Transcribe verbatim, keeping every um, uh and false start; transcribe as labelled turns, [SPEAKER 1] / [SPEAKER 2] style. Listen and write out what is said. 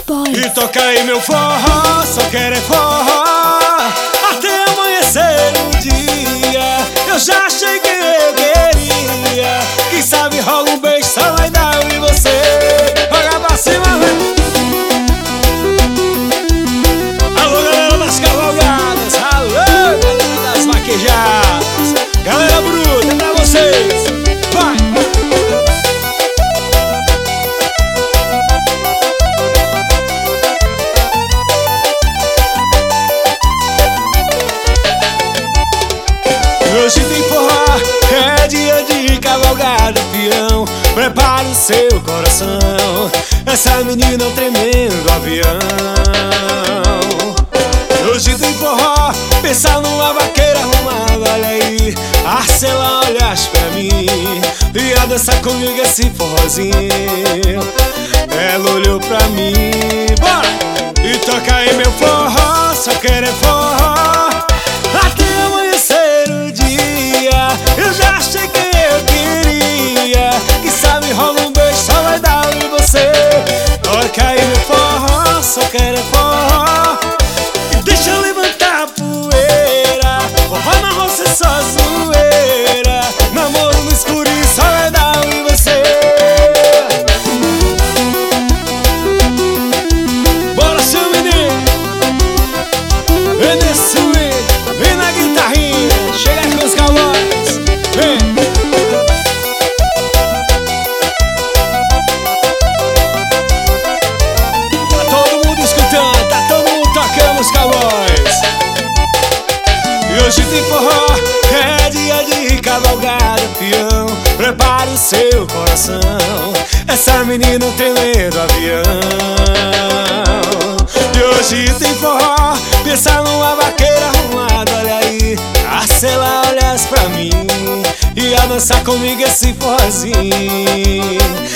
[SPEAKER 1] Boys.
[SPEAKER 2] E toca aí meu forró, só quero é forró, até amanhecer o dia. Eu já cheguei, eu queria. Quem sabe rola um beijo, só vai dar eu e você. Joga pra cima, vem. Alô, galera das cavalgadas, alô, galera das vaquejadas, galera bruta, é pra vocês. Vai! Hoje tem forró, é dia de cavalgada, peão. Prepare o seu coração, essa menina é um tremendo avião. Hoje tem forró, pensa numa vaqueira arrumada, olha aí. Arcela, olhas pra mim e a dançar comigo esse forrozinho. Ela olhou pra mim, bora! E toca aí meu forró, só quero é forró, até amanhecer o dia. Eu já cheguei, eu queria. Quem sabe rola um beijo, só vai dar eu e você. Toca aí meu forró, só quero é forró, e deixa eu levantar a poeira. Forró na roça é só zoeira, namoro no escurinho, só vai dar eu e você. Bora, seu menino, vem nesse swing, vem na guitarrinha, chega com os cowboys, vem. Tá todo mundo escutando, tá todo mundo tocando os cowboys. E hoje tem forró, é dia de cavalgada, peão. Prepare o seu coração, essa menina é um tremendo avião. E hoje tem forró, pensa numa vaqueira arrumada, olha aí. Arcela, olhas pra mim e a dançar comigo esse forrozinho.